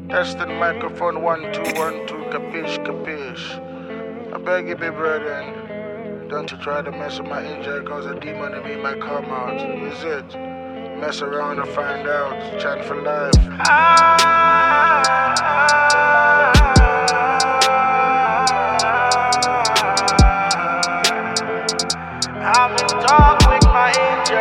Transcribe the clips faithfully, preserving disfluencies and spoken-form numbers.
Testing microphone one two one two. Capish, capish. I beg you, big brethren, don't you try to mess with my angel, cause a demon in me might come out. Is it? Mess around and find out. Chant for life. Ah, I'm in talk with my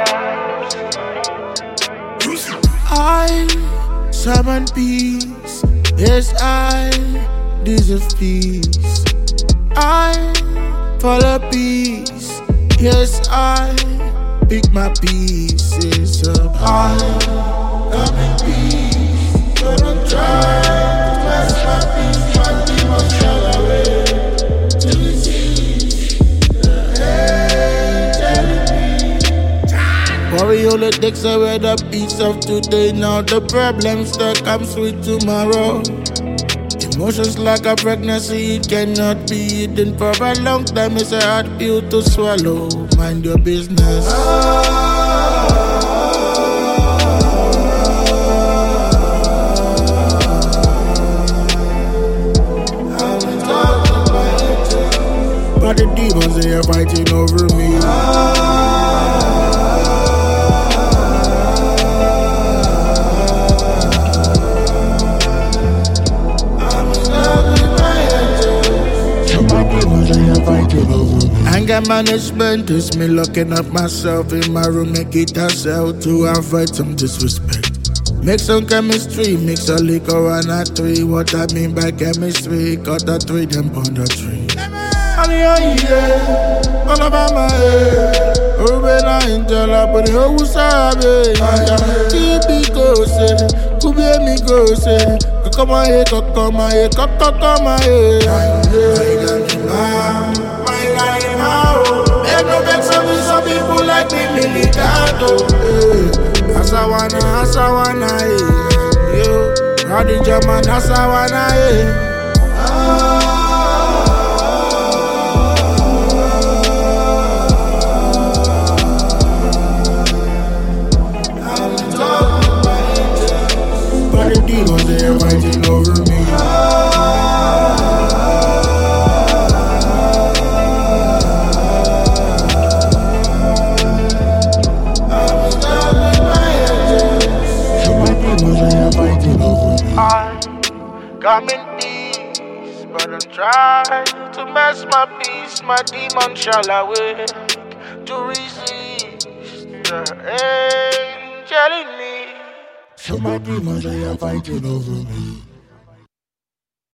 angels. I summon peace. Yes, I deserve peace. I follow peace. Yes, I pick my pieces up. I am in peace. Don't try to mess my peace. My demons shall away. To receive the angel. Worry only takes away the peace of today. Now the problems that comes with tomorrow. Emotions like a pregnancy, it cannot be hidden for a long time. It's a hard pill to swallow. Mind your business. But the demons, they are fighting over me. Anger management is me locking up myself in my room, make it a cell to avoid some disrespect. Make some chemistry, mix a liquor and a three. What I mean by chemistry, cut a three, them pound a tree. All about my head. Urban angel, I put it who sabe. Keep it close, could be me close. Come on here, come on here, come on here. Some people like me, militado. Asawana, Asawana, yo. Rowdy German, Asawana, but the demons, they are fighting over me. I come in peace, but I'm trying to mess my peace. My demon shall awake to resist the angel in me. So my demons, they are fighting over me.